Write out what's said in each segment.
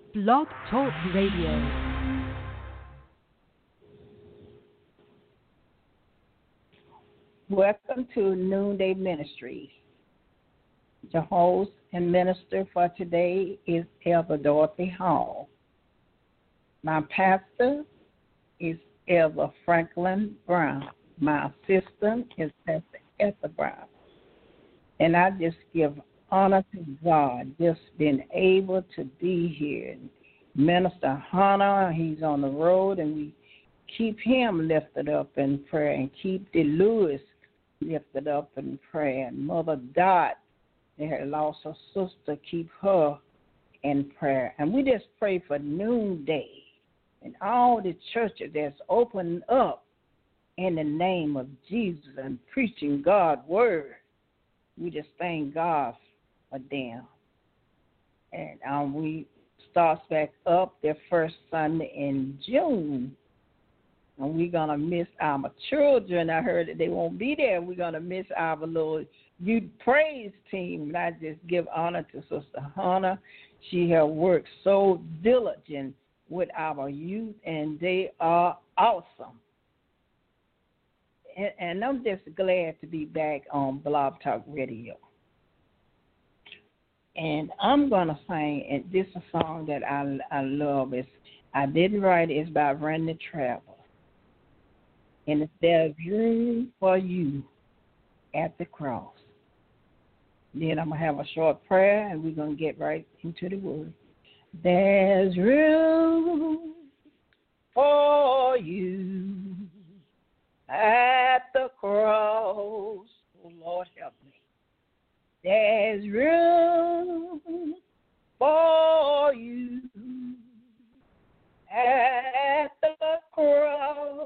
Blog Talk Radio. Welcome to Noonday Ministries. The host and minister for today is Elder Dorothy Hall. My pastor is Elder Franklin Brown. My assistant is Pastor Esther Brown. And I just give honor to God, just being able to be here. Minister Hunter, he's on the road, and we keep him lifted up in prayer, and keep DeLewis lifted up in prayer. And Mother Dot, they had lost her sister, keep her in prayer. And we just pray for noonday and all the churches that's opened up in the name of Jesus and preaching God's word. We just thank God for them. And we start back up their first Sunday in June. And we're going to miss our children. I heard that they won't be there. We're going to miss our little youth praise team. And I just give honor to Sister Hannah. She has worked so diligent with our youth, and they are awesome. And I'm just glad to be back on Blog Talk Radio. And I'm going to sing, and this is a song that I love. I didn't write it. It's by Randy Travis. And it's There's Room for You at the Cross. Then I'm going to have a short prayer, and we're going to get right into the word. There's room for you at the cross. Oh, Lord, help me. There's room for you at the cross.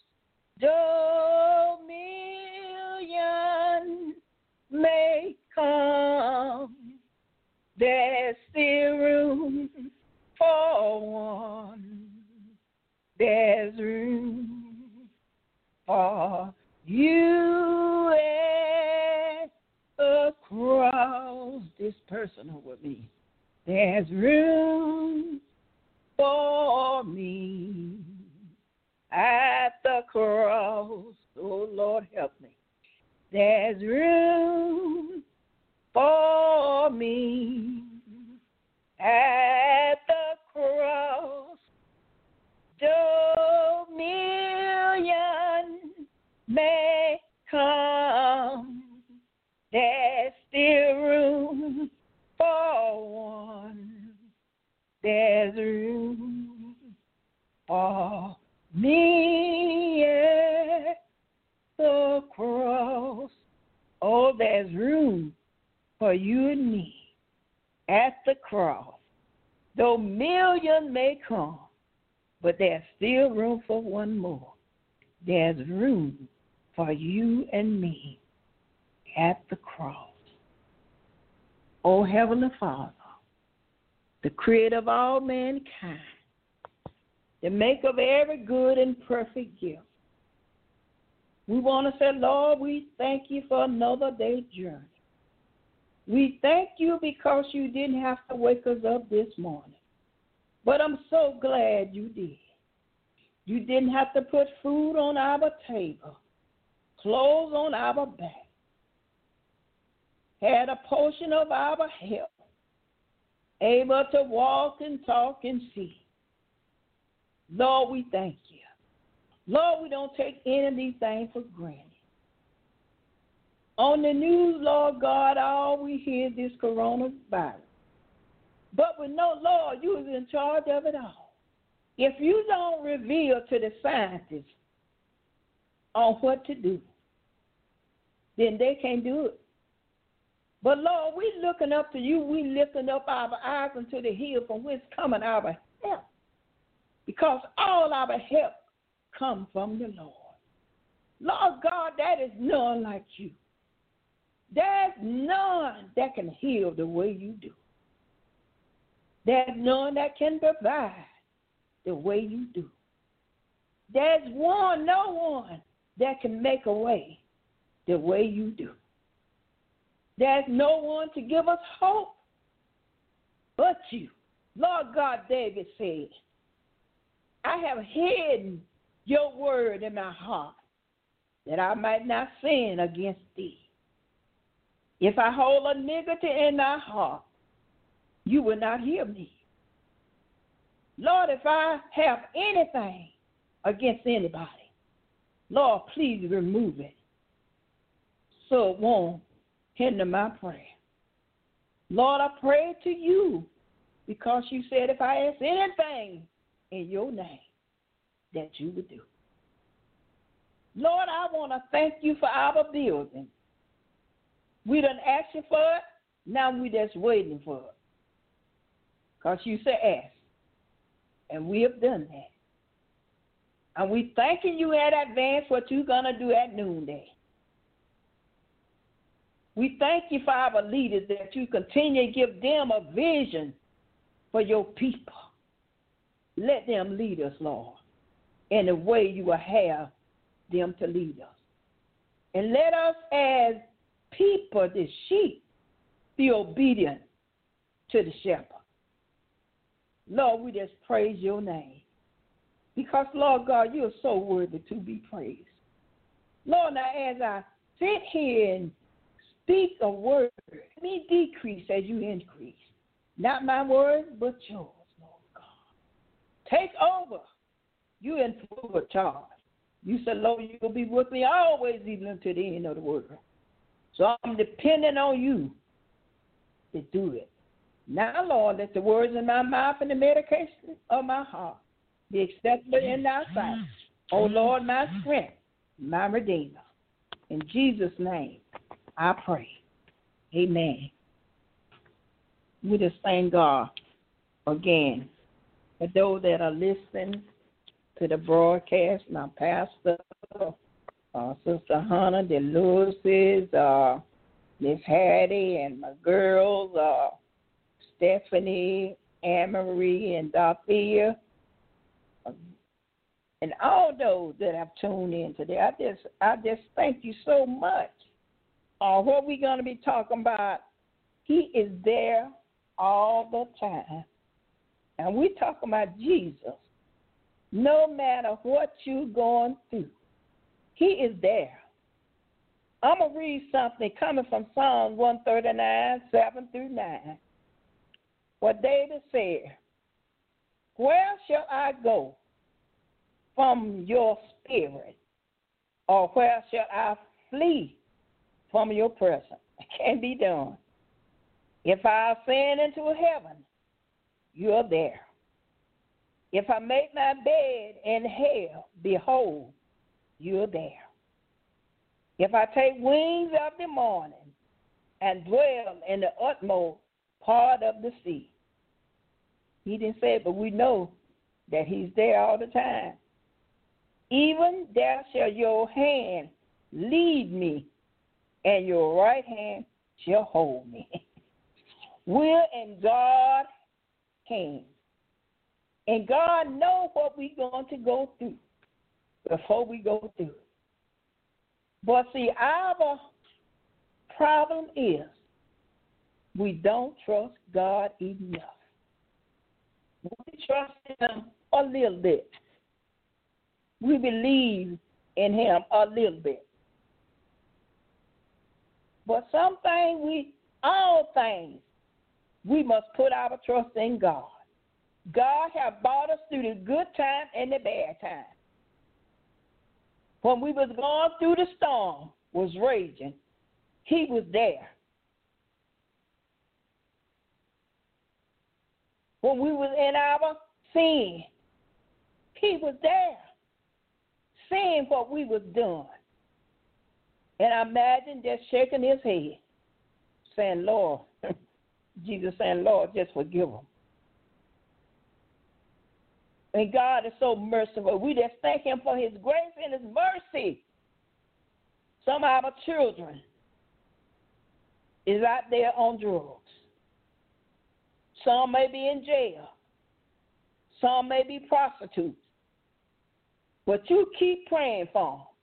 Dominion may come. There's still room for one. There's room for you at the cross. This person with me. There's room for me at the cross. Oh, Lord, help me. There's room for me at the cross. Dominion may come. There's still room for one. There's room for me at the cross. Oh, there's room for you and me at the cross. Though millions may come, but there's still room for one more. There's room for you and me at the cross. Oh, Heavenly Father, the creator of all mankind, the maker of every good and perfect gift, we want to say, Lord, we thank you for another day's journey. We thank you because you didn't have to wake us up this morning. But I'm so glad you did. You didn't have to put food on our table, clothes on our back, had a portion of our health, able to walk and talk and see. Lord, we thank you. Lord, we don't take any of these things for granted. On the news, Lord God, all we hear is this coronavirus. But we know, Lord, you is in charge of it all. If you don't reveal to the scientists on what to do, then they can't do it. But, Lord, we're looking up to you. We're lifting up our eyes unto the hill from whence coming our help. Because all our help comes from the Lord. Lord God, that is none like you. There's none that can heal the way you do. There's none that can provide the way you do. There's no one that can make a way the way you do. There's no one to give us hope but you. Lord God, David said, I have hidden your word in my heart that I might not sin against thee. If I hold iniquity in thy heart, you will not hear me. Lord, if I have anything against anybody, Lord, please remove it so it won't hinder my prayer. Lord, I pray to you because you said if I ask anything in your name, that you would do. Lord, I want to thank you for our building. We done asked you for it. Now we just waiting for it. Because you said ask. And we have done that. And we thanking you in advance what you're going to do at noonday. We thank you for our leaders that you continue to give them a vision for your people. Let them lead us, Lord, in the way you will have them to lead us. And let us as people, the sheep, be obedient to the shepherd. Lord, we just praise your name. Because, Lord God, you are so worthy to be praised. Lord, now as I sit here and speak a word, let me decrease as you increase. Not my words, but yours, Lord God. Take over. You in full charge. You said, Lord, you'll be with me always, even to the end of the world. So I'm depending on you to do it. Now, Lord, let the words in my mouth and the meditation of my heart be acceptable in thy sight. O Lord, my strength, my redeemer. In Jesus' name, I pray. Amen. We just thank God again for those that are listening to the broadcast. My pastor, Sister Hannah, the Lewises, Miss Hattie, and my girls, Stephanie, Anne-Marie, and Dorothea, and all those that have tuned in today. I just thank you so much. What we're going to be talking about, he is there all the time. And we're talking about Jesus. No matter what you're going through, he is there. I'm going to read something coming from Psalm 139, 7 through 9. What David said, where shall I go from your spirit? Or where shall I flee from your presence? It can't be done. If I ascend into heaven, you're there. If I make my bed in hell, behold, you're there. If I take wings of the morning and dwell in the utmost part of the sea. He didn't say it, but we know that he's there all the time. Even there shall your hand lead me, and your right hand shall hold me. We're in God's hands. And God knows what we're going to go through before we go through it. But see, our problem is we don't trust God enough. We trust him a little bit. We believe in him a little bit. But all things, we must put our trust in God. God has brought us through the good time and the bad time. When we was going through the storm, was raging, he was there. When we was in our sin, he was there, seeing what we was doing. And I imagine just shaking his head, saying, Lord, Jesus saying, Lord, just forgive them. And God is so merciful. We just thank him for his grace and his mercy. Some of our children is out there on drugs. Some may be in jail. Some may be prostitutes. But you keep praying for them.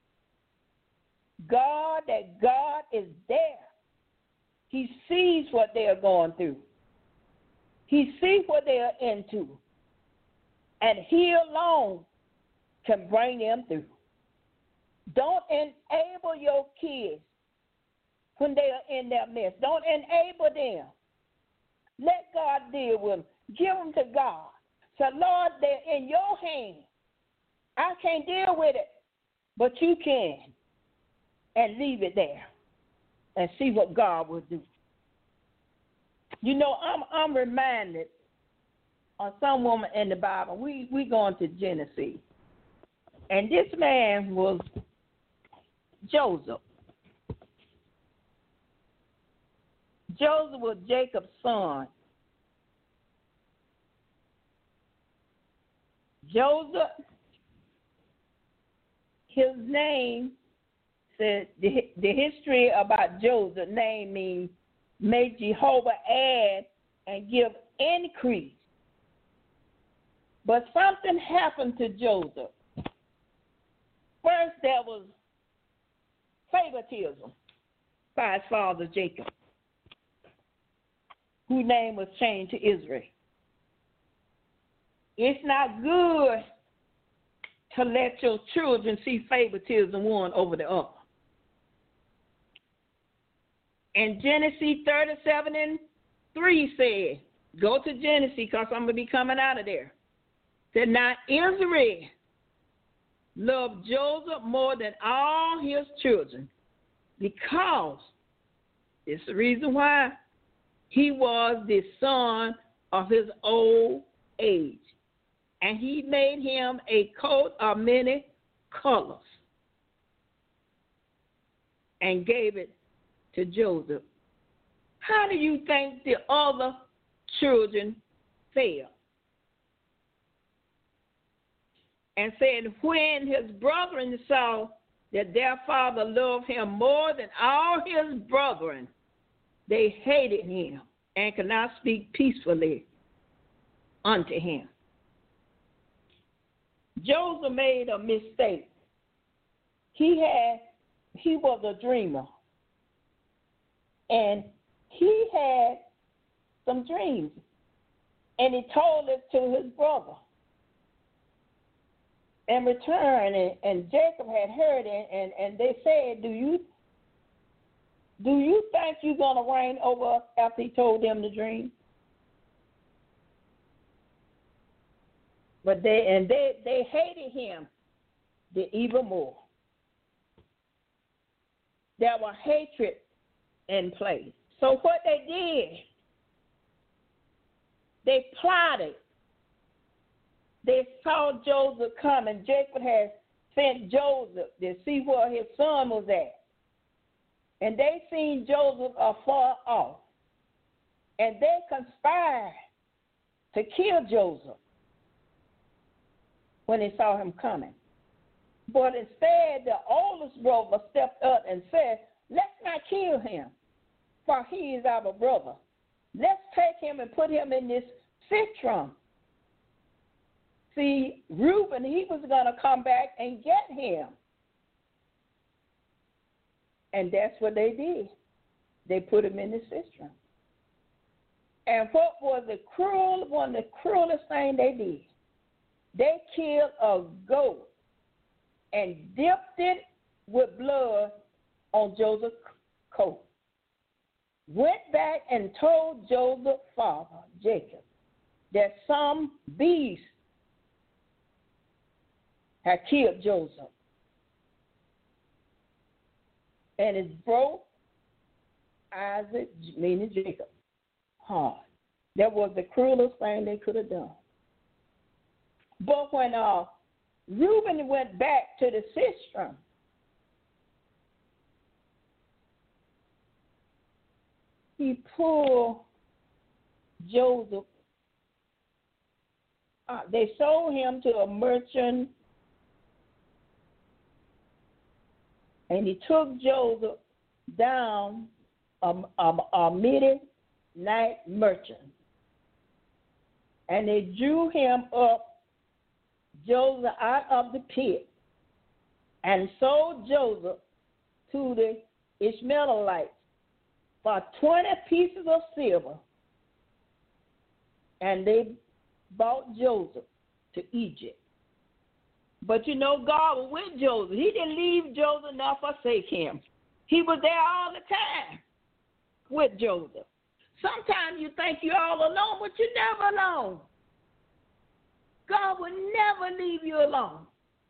God is there. He sees what they are going through. He sees what they are into, and he alone can bring them through. Don't enable your kids when they are in their mess. Don't enable them. Let God deal with them. Give them to God. So, Lord, they're in your hands. I can't deal with it, but you can. And leave it there and see what God will do. You know, I'm reminded of some woman in the Bible. We going to Genesis. And this man was Joseph. Joseph was Jacob's son. Joseph, his name said, the history about Joseph's name means, may Jehovah add and give increase. But something happened to Joseph. First, there was favoritism by his father Jacob, whose name was changed to Israel. It's not good to let your children see favoritism one over the other. And Genesis 37:3 said, go to Genesis because I'm going to be coming out of there. Said, now Israel loved Joseph more than all his children because, it's the reason why, he was the son of his old age. And he made him a coat of many colors and gave it to Joseph. How do you think the other children fared? And said, when his brethren saw that their father loved him more than all his brethren, they hated him and could not speak peacefully unto him. Joseph made a mistake. He was a dreamer. And he had some dreams. And he told it to his brother. In return, and Jacob had heard it, and they said, do you think you're going to reign over us after he told them the dream? But they hated him even more. There was hatred in place. So what they did, they plotted. They saw Joseph coming. Jacob had sent Joseph to see where his son was at. And they seen Joseph afar off. And they conspired to kill Joseph when they saw him coming. But instead, the oldest brother stepped up and said, let's not kill him, for he is our brother. Let's take him and put him in this cistern. See, Reuben, he was going to come back and get him. And that's what they did. They put him in the cistern. And what was one of the cruelest things they did? They killed a goat and dipped it with blood on Joseph's coat. Went back and told Joseph's father, Jacob, that some beast had killed Joseph. And it broke Isaac, meaning Jacob, heart. That was the cruelest thing they could have done. But when Reuben went back to the cistern, he pulled Joseph. They sold him to a merchant, and he took Joseph down a midnight merchant. And they drew him up, Joseph, out of the pit and sold Joseph to the Ishmaelites for 20 pieces of silver and they brought Joseph to Egypt. But you know, God was with Joseph. He didn't leave Joseph nor forsake him. He was there all the time with Joseph. Sometimes you think you're all alone, but you're never alone. God will never leave you alone.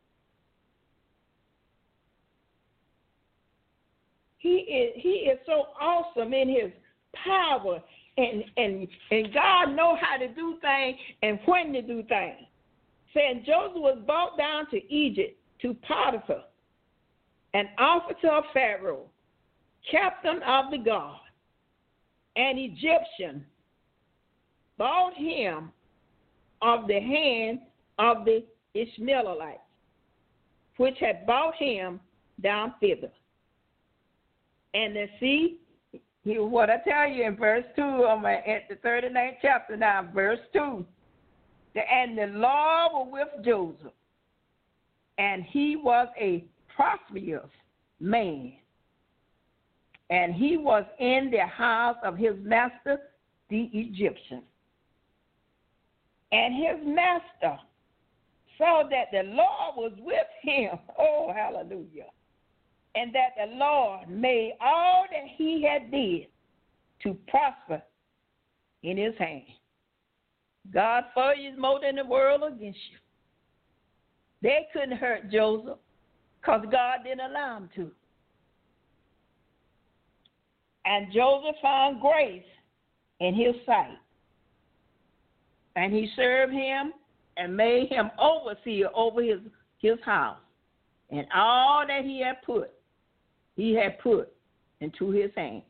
He is so awesome in his power, and God knows how to do things and when to do things. Saying Joseph was brought down to Egypt to Potiphar, an officer of Pharaoh, captain of the guard, an Egyptian, bought him of the hand of the Ishmaelites, which had brought him down thither. And then see, what I tell you in verse 2, I'm at the 39th chapter now, verse 2. And the Lord was with Joseph, and he was a prosperous man. And he was in the house of his master, the Egyptian. And his master saw that the Lord was with him. Oh, hallelujah. And that the Lord made all that he had did to prosper in his hand. God for you is more than the world against you. They couldn't hurt Joseph because God didn't allow them to. And Joseph found grace in his sight. And he served him and made him overseer over his house. And all that he had put into his hand.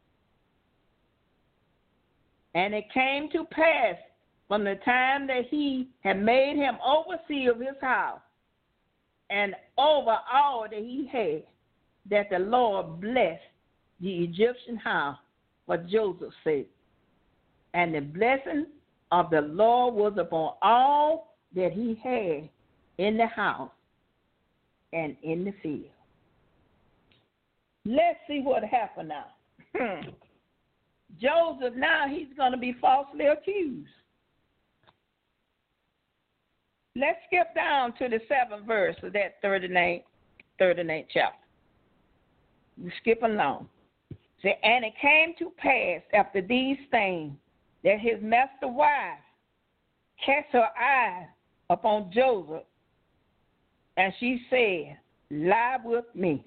And it came to pass from the time that he had made him overseer of his house and over all that he had, that the Lord blessed the Egyptian house for Joseph's sake. And the blessing of the Lord was upon all that he had in the house and in the field. Let's see what happened now. Joseph, now he's going to be falsely accused. Let's skip down to the 7th verse of that 39th chapter. We skip along. Say, and it came to pass after these things that his master wife cast her eyes upon Joseph, and she said, lie with me.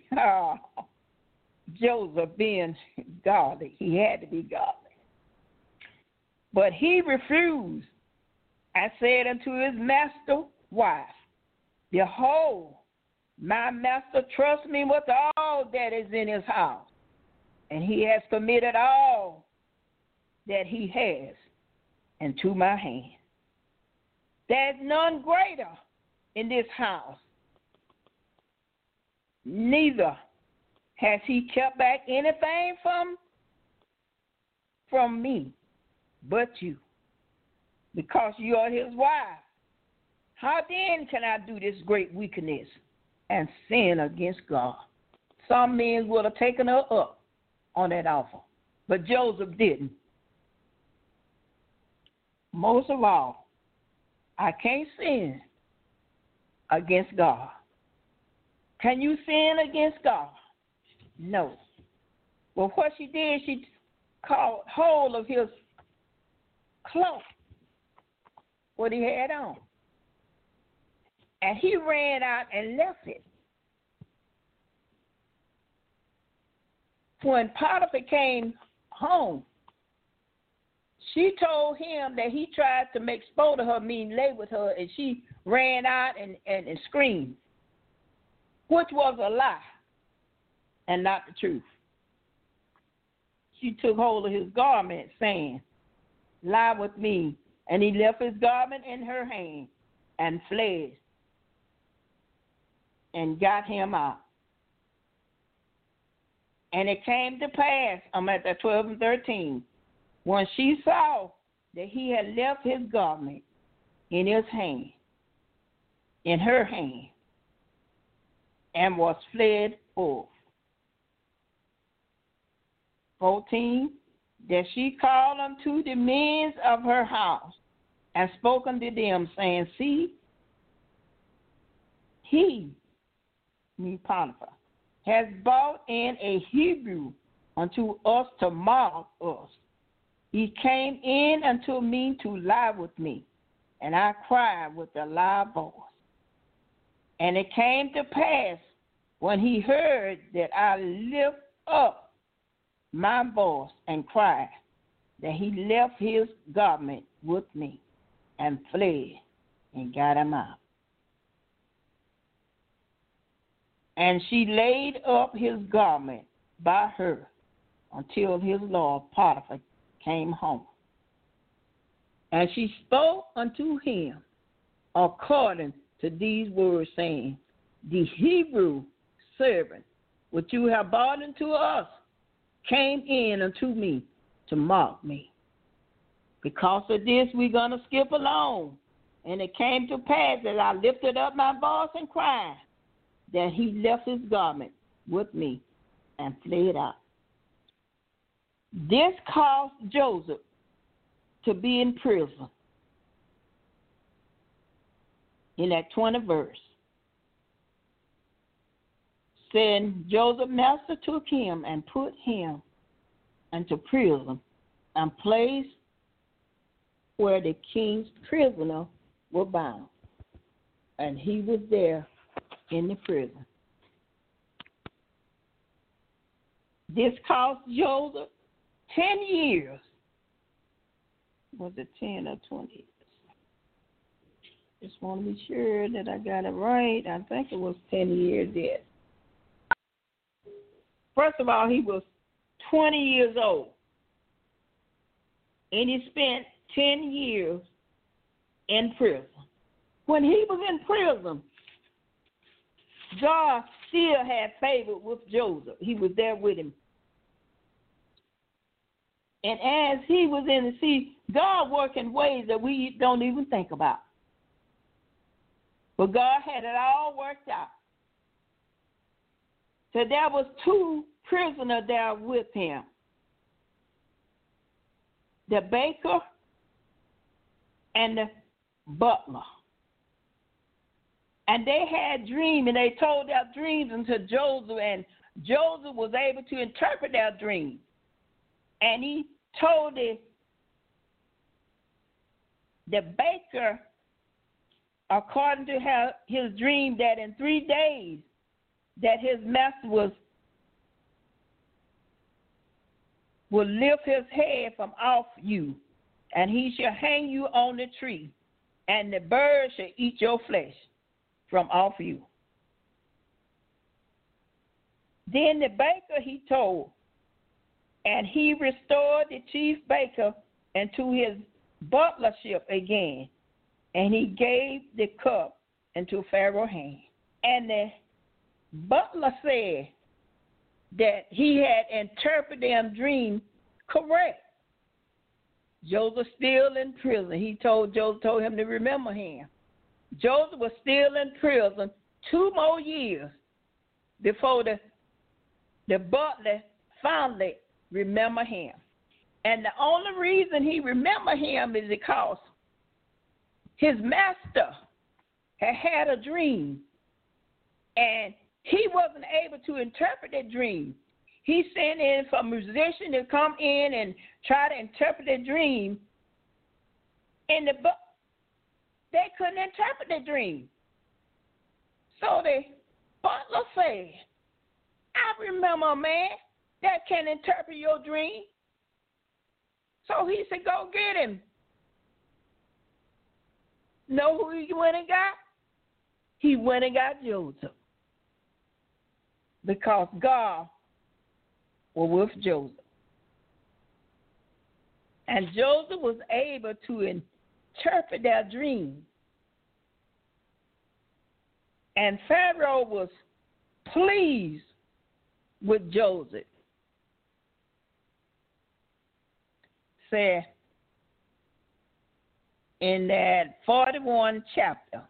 Joseph being godly, he had to be godly. But he refused and said unto his master wife, behold, my master trusts me with all that is in his house, and he has committed all that he has into my hand. There's none greater in this house, neither has he kept back anything from me but you, because you are his wife. How then can I do this great wickedness and sin against God? Some men would have taken her up on that offer, but Joseph didn't. Most of all, I can't sin against God. Can you sin against God? No. Well, what she did, she caught hold of his cloak, what he had on. And he ran out and left it. When Potiphar came home, she told him that he tried to make sport of her, mean lay with her, and she ran out and screamed, which was a lie and not the truth. She took hold of his garment, saying, lie with me. And he left his garment in her hand and fled and got him out. And it came to pass, I'm at the 12 and 13, when she saw that he had left his garment in his hand, in her hand, and was fled forth. 14, that she called unto the men of her house and spoke unto them, saying, See, he, me Potiphar, has brought in a Hebrew unto us to mock us. He came in unto me to lie with me, and I cried with a loud voice. And it came to pass, when he heard that I lift up my voice and cried, that he left his garment with me and fled and got him out. And she laid up his garment by her until his lord Potiphar came home. And she spoke unto him according to these words, saying, The Hebrew servant which you have brought into us came in unto me to mock me. Because of this, we're going to skip along. And it came to pass that I lifted up my voice and cried, that he left his garment with me and fled out. This caused Joseph to be in prison. In that 20th verse, saying, Joseph's master took him and put him into prison and placed where the king's prisoner were bound. And he was there in the prison. This cost Joseph 10 years. Was it 10 or 20? Just want to be sure that I got it right. I think it was 10 years, yes. First of all, he was 20 years old. And he spent 10 years in prison. When he was in prison, God still had favor with Joseph. He was there with him. And as he was in the sea, God worked in ways that we don't even think about. But God had it all worked out. So there was 2 prisoners there with him. The baker and the butler. And they had dreams, and they told their dreams unto Joseph, and Joseph was able to interpret their dreams. And he told the baker, according to his dream, that in 3 days that his master will lift his head from off you, and he shall hang you on the tree, and the birds shall eat your flesh from off you. Then the baker he told, and he restored the chief baker into his butlership again, and he gave the cup into Pharaoh's hand. And the butler said that he had interpreted their dream correct. Joseph still in prison. Joseph told him to remember him. Joseph was still in prison 2 more years before the butler finally remembered him. And the only reason he remembered him is because his master had a dream, and he wasn't able to interpret that dream. He sent in for a musician to come in and try to interpret the dream, and they couldn't interpret the dream. So the butler said, I remember a man that can interpret your dream. So he said, go get him. Know who he went and got? He went and got Joseph. Because God was with Joseph. And Joseph was able to interpret their dream. And Pharaoh was pleased with Joseph. Said in that 41 chapter,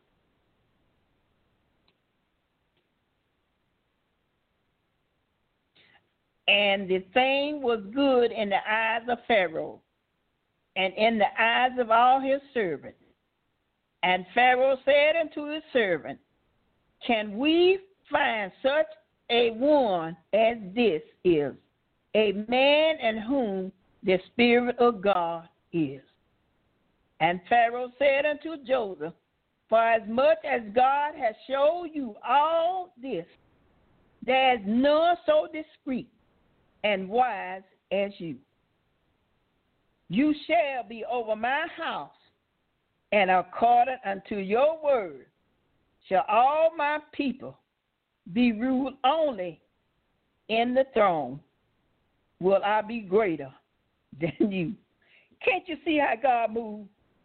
and the thing was good in the eyes of Pharaoh and in the eyes of all his servants. And Pharaoh said unto his servant, Can we find such a one as this is, a man in whom the Spirit of God is? And Pharaoh said unto Joseph, For as much as God has showed you all this, there is none so discreet and wise as you. You shall be over my house, and according unto your word shall all my people be ruled only in the throne. Will I be greater than you? Can't you see how God moves?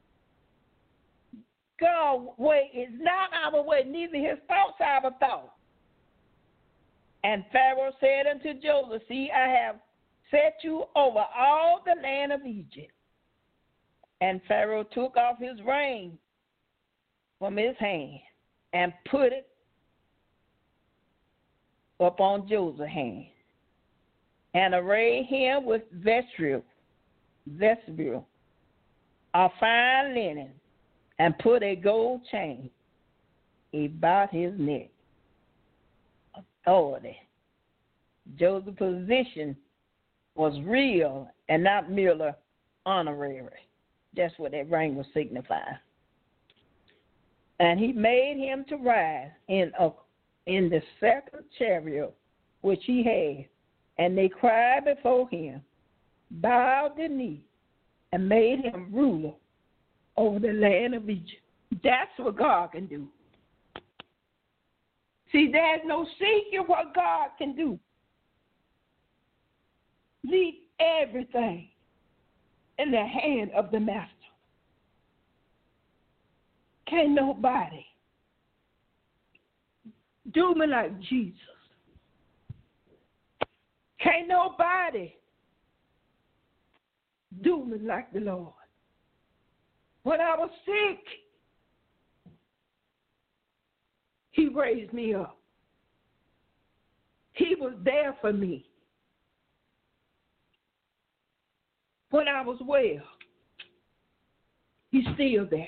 God's way is not our way, neither his thoughts our thoughts. And Pharaoh said unto Joseph, See, I have set you over all the land of Egypt. And Pharaoh took off his ring from his hand and put it upon Joseph's hand, and arrayed him with vestibule of fine linen, and put a gold chain about his neck. Authority. Joseph's position was real and not merely honorary. That's what that ring was signifying. And he made him to ride in the second chariot which he had, and they cried before him, bowed the knee, and made him ruler over the land of Egypt. That's what God can do. See, there's no secret what God can do. Leave everything in the hand of the Master. Can't nobody do me like Jesus. Can't nobody do me like the Lord. When I was sick, he raised me up. He was there for me. When I was well, he's still there.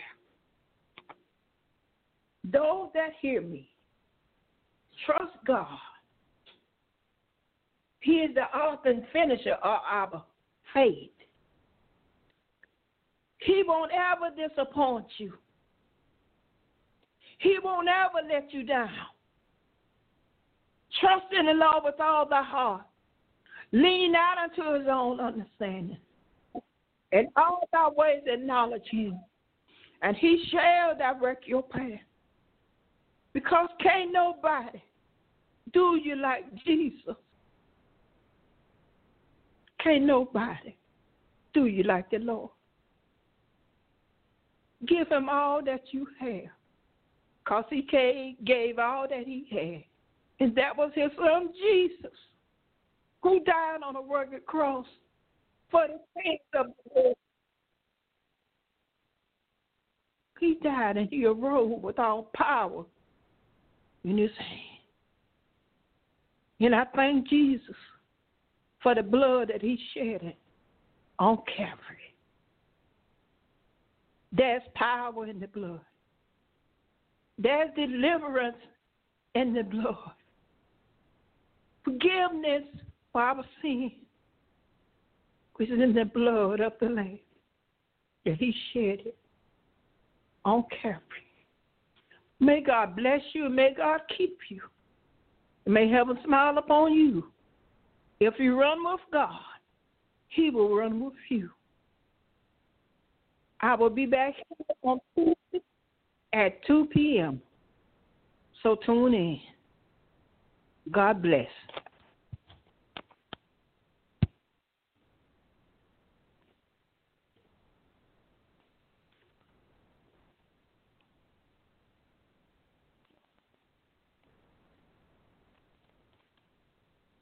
Those that hear me, trust God. He is the author and finisher of our faith. He won't ever disappoint you. He won't ever let you down. Trust in the Lord with all thy heart. Lean not unto his own understanding. In all thy ways acknowledge him, and he shall direct your path. Because can't nobody do you like Jesus. Can't nobody do you like the Lord. Give him all that you have, because he gave all that he had. And that was his son Jesus, who died on a rugged cross for the sins of the world. He died and he arose with all power in his hand. And I thank Jesus for the blood that he shed on Calvary. There's power in the blood. There's deliverance in the blood. Forgiveness for our sin, which is in the blood of the Lamb that he shed it on Calvary. May God bless you and may God keep you. And may heaven smile upon you. If you run with God, he will run with you. I will be back here on Tuesday at 2 p.m. So tune in. God bless.